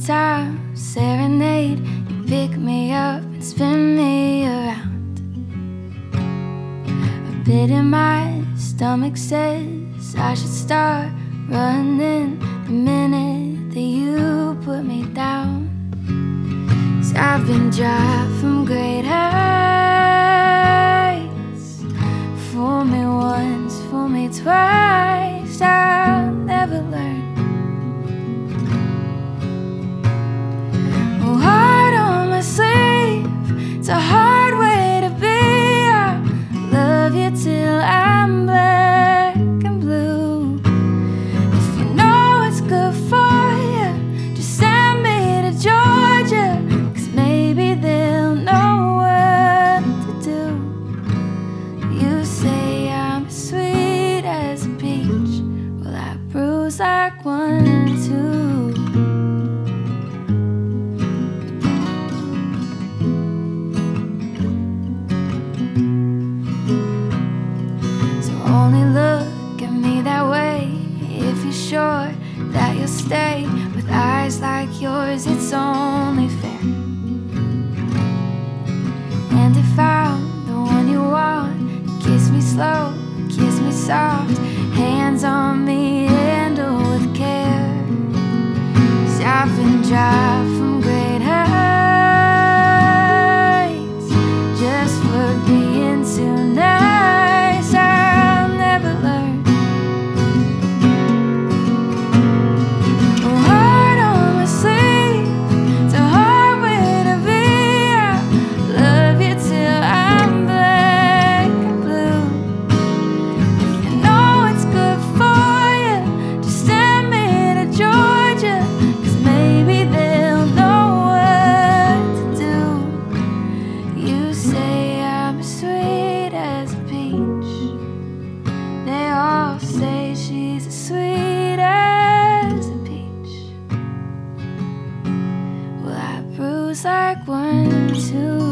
guitar, serenade. You pick me up and spin me around. A bit in my stomach says I should start running the minute that you put me down. 'Cause I've been dry from great heights. Fool me once, fool me twice, I'll never learn. Oh, heart on my sleeve, it's a hard way to be. I'll love you till I'm black and blue. If you know it's good for you, just send me to Georgia, 'cause maybe they'll know what to do. You say I'm as sweet as a peach, well, I bruise like one too. Only look at me that way if you're sure that you'll stay. With eyes like yours, it's only fair. And if I'm the one you want, kiss me slow, kiss me soft, hands on me, handle with care. 'Cause I've been dry from great heights, just for being too nice. I'll never learn. Oh, heart on my sleeve, it's a hard way to be. I'll love you till I'm black and blue. If you know it's good for you, just send me to Georgia, 'cause maybe they'll know what to do. You say I'm as sweet as a peach, they all say she's as sweet as a peach. Well, I bruise like one too.